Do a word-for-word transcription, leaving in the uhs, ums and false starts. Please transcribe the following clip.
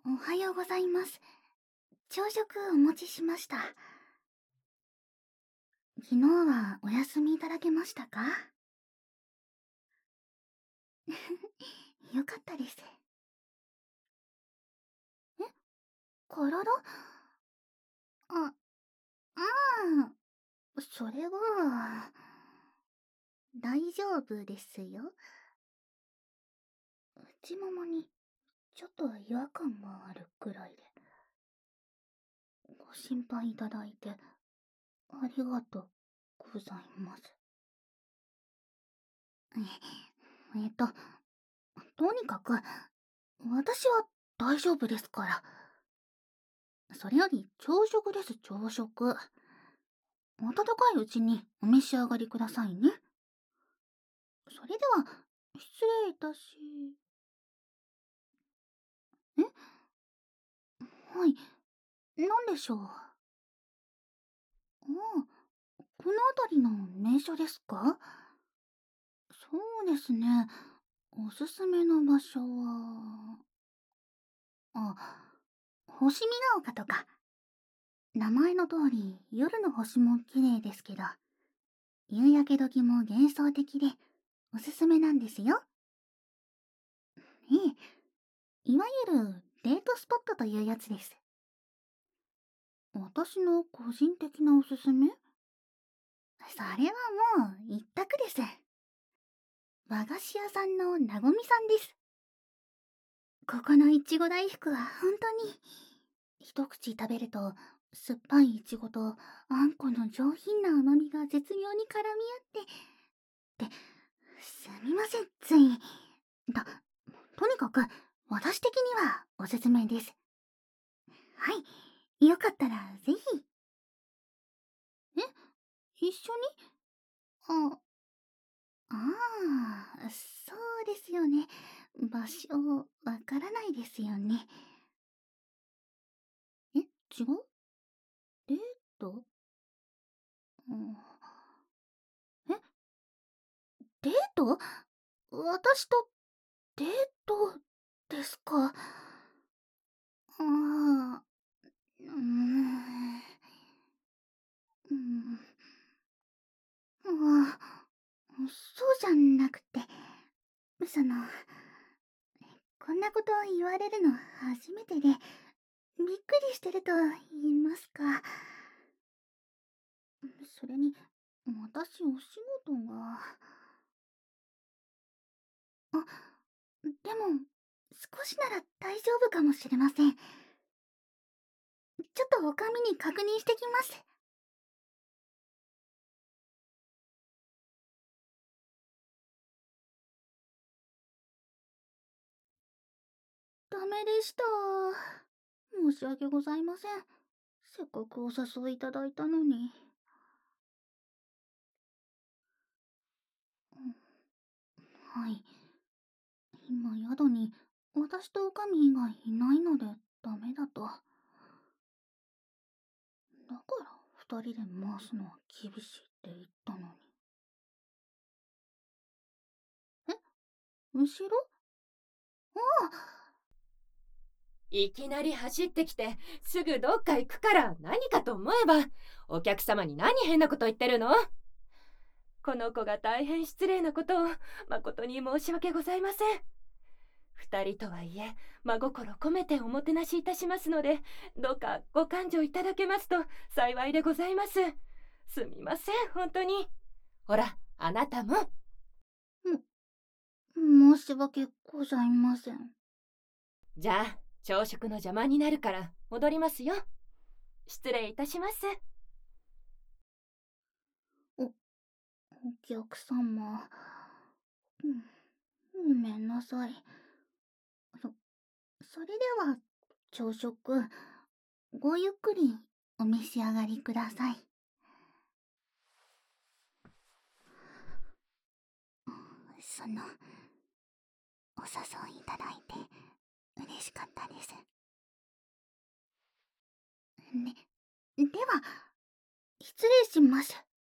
おはようございます。朝食お持ちしました。昨日はお休みいただけましたか？よかったです。え、体？あ、ああ、それは、大丈夫ですよ。内ももにちょっと違和感があるくらいで。ご心配いただいてありがとうございます。え、えっと、とにかく、私は大丈夫ですから。それより朝食です、朝食。温かいうちにお召し上がりくださいね。それでは、失礼いたし。え、はい、何でしょう。ああ、この辺りの名所ですか？そうですね。おすすめの場所は、あ、星見ヶ丘とか。名前の通り、夜の星も綺麗ですけど、夕焼け時も幻想的で、おすすめなんですよ。ええ、いわゆるデートスポットというやつです。私の個人的なおすすめ？それはもう一択です。和菓子屋さんのなごみさんです。ここのいちご大福は本当に、一口食べると酸っぱいいちごとあんこの上品な甘みが絶妙に絡み合って、って、すみません、つい。と、とにかく私的にはおすすめです。はい、よかったらぜひ。え、一緒に？あ、ああ、そうですよね。場所、わからないですよね。え、違う？デート？うん、え、デート？私とデートですか？ああ、うーん、うん、ああ、そうじゃなくて、その、こんなこと言われるの初めてで、びっくりしてると言いますか。それに、私お仕事が。あ、でも、少しなら大丈夫かもしれません。ちょっとお上に確認してきます。ダメでした。申し訳ございません。せっかくお誘いいただいたのに。うん、はい。今宿に私とおかみ以外いないのでダメだと。だから二人で回すのは厳しいって言ったのに。え、後ろ？ああ、 いきなり走ってきてすぐどっか行くから何かと思えば、お客様に何変なこと言ってるの？この子が大変失礼なことを誠に申し訳ございません。二人とはいえ真心込めておもてなしいたしますので、どうかご勘定いただけますと幸いでございます。すみません、本当に。ほら、あなたも。 も、申し訳ございません。 じゃあ朝食の邪魔になるから戻りますよ。失礼いたします。 お、お客様。うん、ごめんなさい。そ、それでは、朝食、ごゆっくりお召し上がりください。その、お誘いいただいて嬉しかったです。ね、では、失礼します。